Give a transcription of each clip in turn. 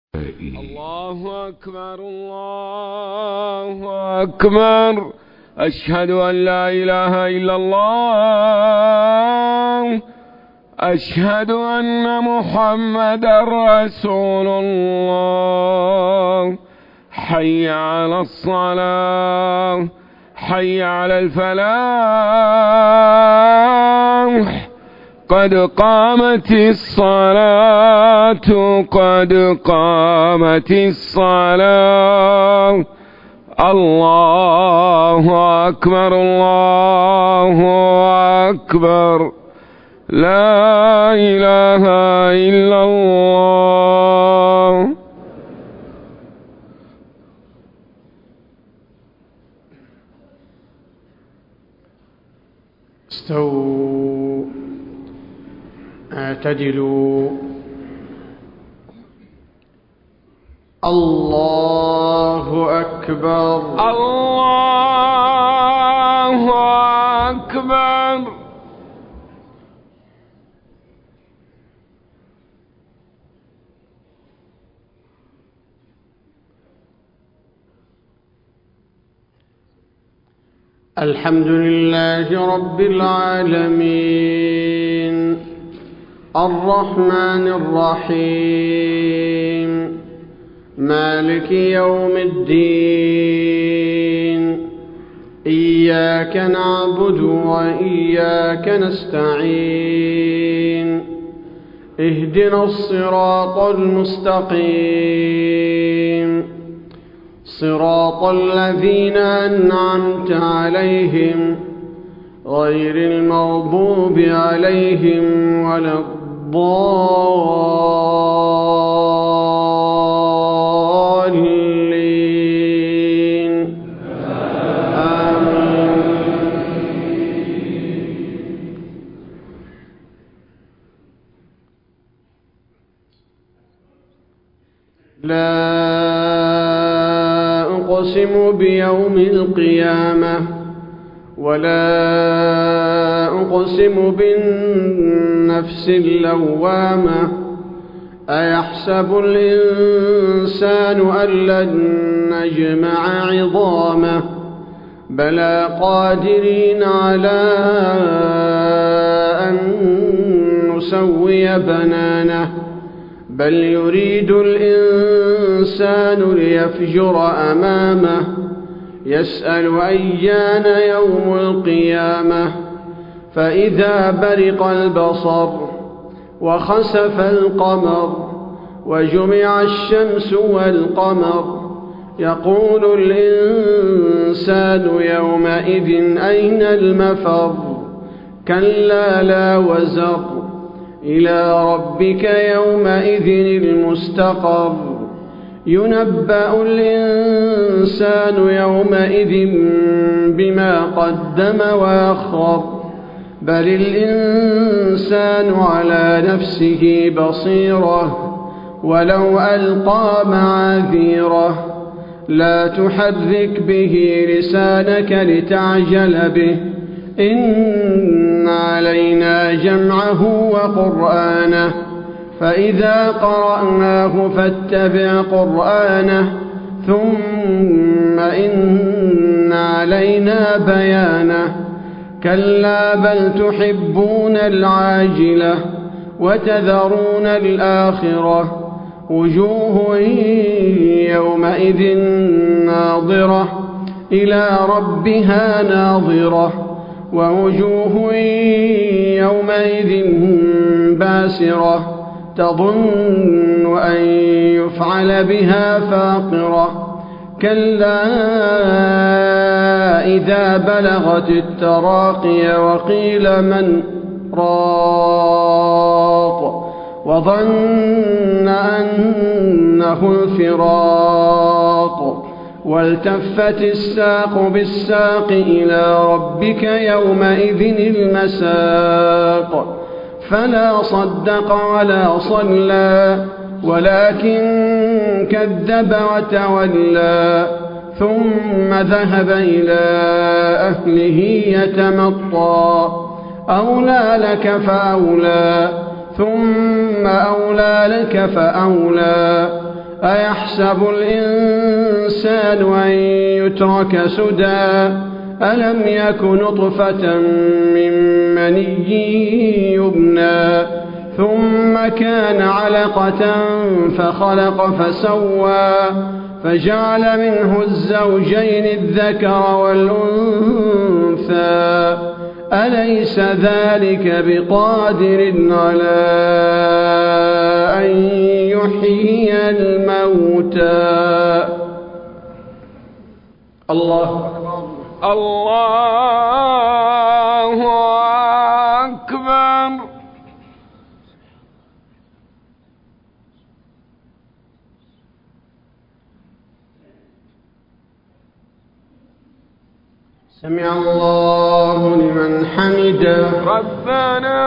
الله أكبر الله أكبر. أشهد أن لا إله إلا الله. أشهد أن محمدا رسول الله. حي على الصلاة، حي على الفلاح، قد قامت الصلاة، قد قامت الصلاة. الله أكبر الله أكبر. لا إله إلا الله. استووا اعتدلوا. الله أكبر الله أكبر. الحمد لله رب العالمين الرحمن الرحيم مالك يوم الدين. إياك نعبد وإياك نستعين. اهدنا الصراط المستقيم، صراط الذين أنعمت عليهم غير المغضوب عليهم ولا الضالين. آمين. لا أقسم بيوم القيامة ولا أقسم بالنفس اللوامة. أيحسب الإنسان أن لن نجمع عظامه؟ بلى قادرين على أن نسوي بنانه. بل يريد الإنسان ليفجر أمامه. يسأل أيان يوم القيامة. فإذا برق البصر وخسف القمر وجمع الشمس والقمر يقول الإنسان يومئذ أين المفر؟ كلا لا وزر إلى ربك يومئذ المستقر. ينبأ الإنسان يومئذ بما قدم وأخر. بل الإنسان على نفسه بصيرة ولو ألقى معاذيره. لا تحرك به لسانك لتعجل به. إن علينا جمعه وقرآنه. فإذا قرأناه فاتبع قرآنه. ثم إن علينا بيانه. كلا بل تحبون العاجلة وتذرون الآخرة. وجوه يومئذ ناظرة إلى ربها ناظرة. ووجوه يومئذ باسرة تظن أن يفعل بها فاقرة. كلا إذا بلغت التراقي وقيل من راق وظن أنه الفراق. والتفت الساق بالساق إلى ربك يومئذ المساق. فلا صدق ولا صلى ولكن كذب وتولى. ثم ذهب إلى أهله يتمطى. أولى لك فأولى ثم أولى لك فأولى. أيحسب الإنسان أن يترك سدى ألم يك نطفة من مني يمنى ثم كان علقة فخلق فسوى فجعل منه الزوجين الذكر والأنثى أليس ذلك بقادر على أن يحيي الموتى. الله أكبر. الله أكبر. سمع الله لمن حمده. ربنا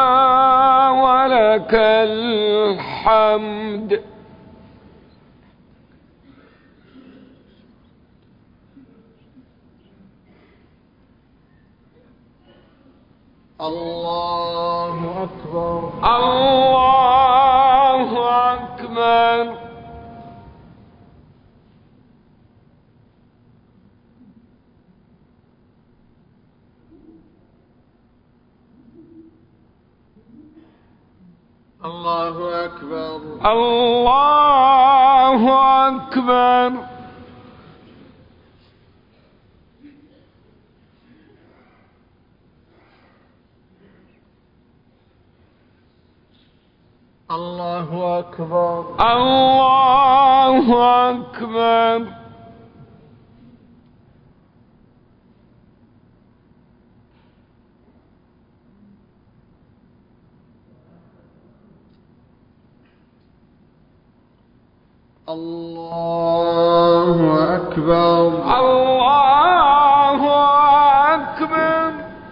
ولك الحمد. الله أكبر. الله أكبر. الله أكبر. الله أكبر. الله أكبر. الله أكبر. الله أكبر. الله أكبر.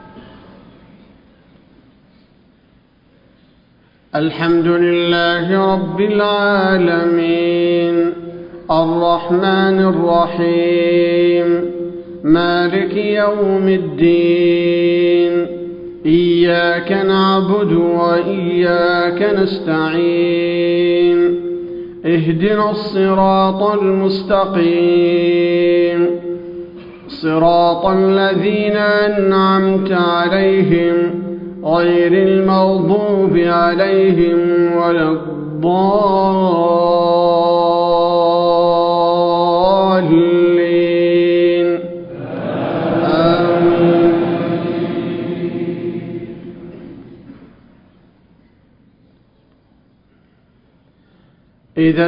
الحمد لله رب العالمين الرحمن الرحيم مالك يوم الدين إياك نعبد وإياك نستعين اهدنا الصراط المستقيم صراط الذين أنعمت عليهم غير المغضوب عليهم ولا الضالين آمين. إذا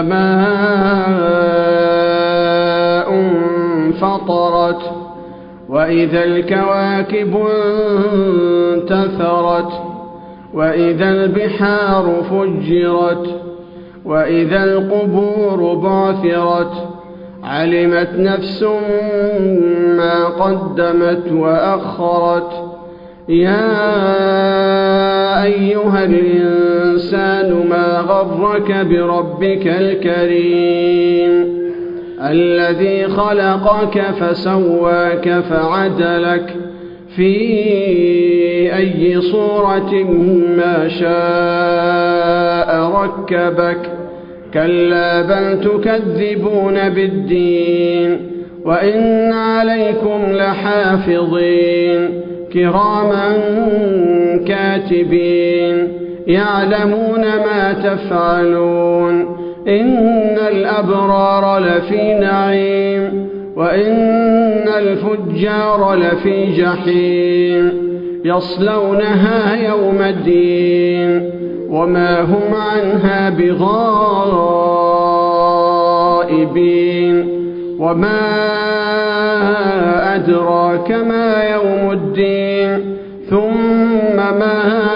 السماء انفطرت وإذا الكواكب انتثرت وإذا البحار فجرت وإذا القبور بعثرت علمت نفس ما قدمت وأخرت. يا أيها الإنسان ما غرك بربك الكريم الذي خلقك فسواك فعدلك في أي صورة ما شاء ركبك. كلا بل تكذبون بالدين وإن عليكم لحافظين كراما كاتبين يعلمون ما تفعلون. إن الأبرار لفي نعيم وإن الفجار لفي جحيم يصلونها يوم الدين وما هم عنها بغائبين. وما أدراك ما يوم الدين ثم ما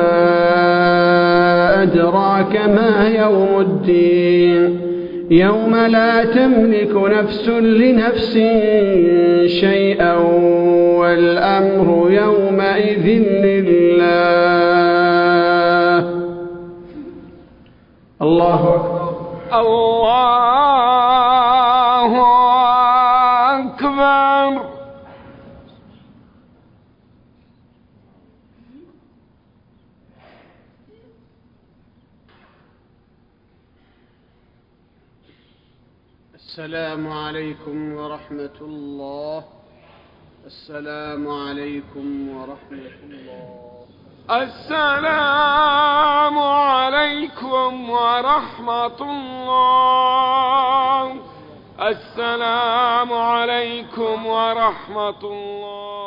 أدراك ما يوم الدين يوم لا تملك نفس لنفس شيئا والأمر يومئذ لله. الله أكبر. الله أكبر. السلام عليكم ورحمة الله. السلام عليكم ورحمة الله. السلام عليكم ورحمة الله. السلام عليكم ورحمة الله.